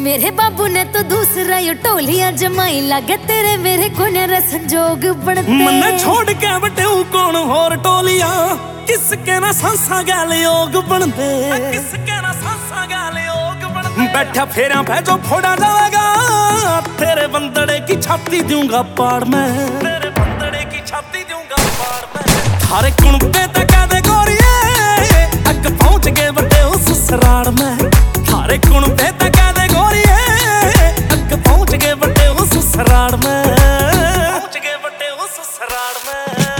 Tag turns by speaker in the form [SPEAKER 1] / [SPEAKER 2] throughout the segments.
[SPEAKER 1] मेरे बाबू ने तो दूसरा यो टोलियां जमाई लगे तेरे मेरे को संजोग बनते।
[SPEAKER 2] मन छोड़ के बटे कौन होर टोलियां किसके ना सांसा गैल योग बनते, किसके ना सांसा गैल योग बनते। बैठा फेरा भेजो फोड़ा जाएगा तेरे बंदड़े की छाती दूंगा पाड़ में, तेरे बंदड़े की छाती दूंगा पाड़ में। थारे कुणबे तक दे गोरिये अग पहुंच गए बटे उस ससुराल में, थारे कुणबे तक दे गोरिये अग पहुंच गए बटे उस ससुराल में, पहुंच गए बटे उस ससुराल में।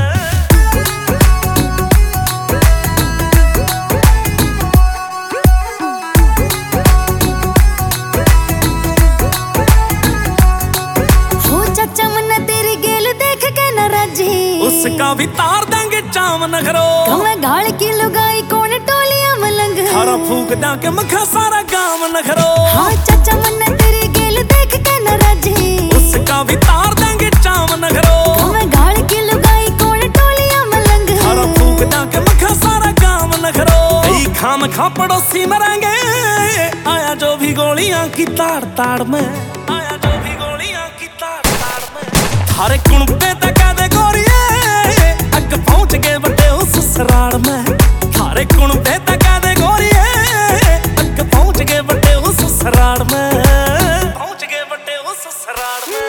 [SPEAKER 2] उसका भी तार देंगे चाम नखरो,
[SPEAKER 1] कमे गाल की लुगाई कौन टोलियां मलंग,
[SPEAKER 2] थारा फूक डाके मखा सारा गांव नखरो।
[SPEAKER 1] हाँ चाचा मन्ने तेरी गेल देख के न राजी,
[SPEAKER 2] उसका भी तार देंगे चाम नखरो,
[SPEAKER 1] कमे गाल की लुगाई कौन टोलियां मलंग,
[SPEAKER 2] थारा फूक डाके मखा सारा गांव नखरो। कई खाम खा पड़ोसी मरेंगे आया जो भी गोलियां की ताड़ ताड़ में, आया जो भी गोलियां की ताड़ ताड़ में। थारे कुणबे तक दे गोरिये पहुंच गए बटे उस ससुराल में, थारे कुणबे तक दे गोरिये अग पहुंच गए बटे उस ससुराल में, पहुंच गए बटे उस ससुराल में।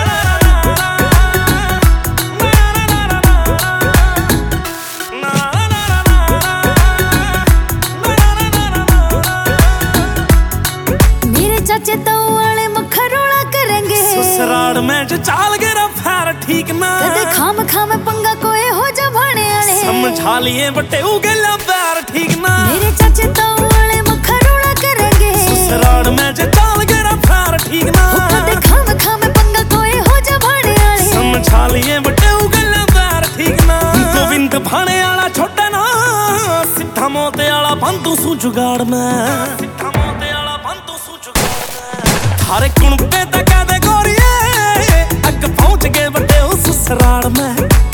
[SPEAKER 1] मेरे चाचे तो वाले मखरोड़ा करेंगे
[SPEAKER 2] ससुराल में जो चाल गिरा फेर ठीक ना,
[SPEAKER 1] कदे खाम खाम पंगा कोई हो जा भाने आले,
[SPEAKER 2] समझा लिए बटे उगला पैर ठीक ना।
[SPEAKER 1] मेरे चाचे तो वाले मखरोड़ा करेंगे
[SPEAKER 2] ससुराल में जो चाल गिरा फेर ठीक ना,
[SPEAKER 1] कदे खाम खाम पंगा कोई हो जा भाने आले,
[SPEAKER 2] समझा लिए बटे उगला पैर ठीक ना। गोविंद भाने वाला छोटा ना सिद्धा मोते वाला बंधु सु जुगाड़ में, सिद्धा मोते वाला बंधु सु जुगाड़ में। थारे कुणबे तक दे गोरिये अग पहुंच गए बटे उस ससुराल में,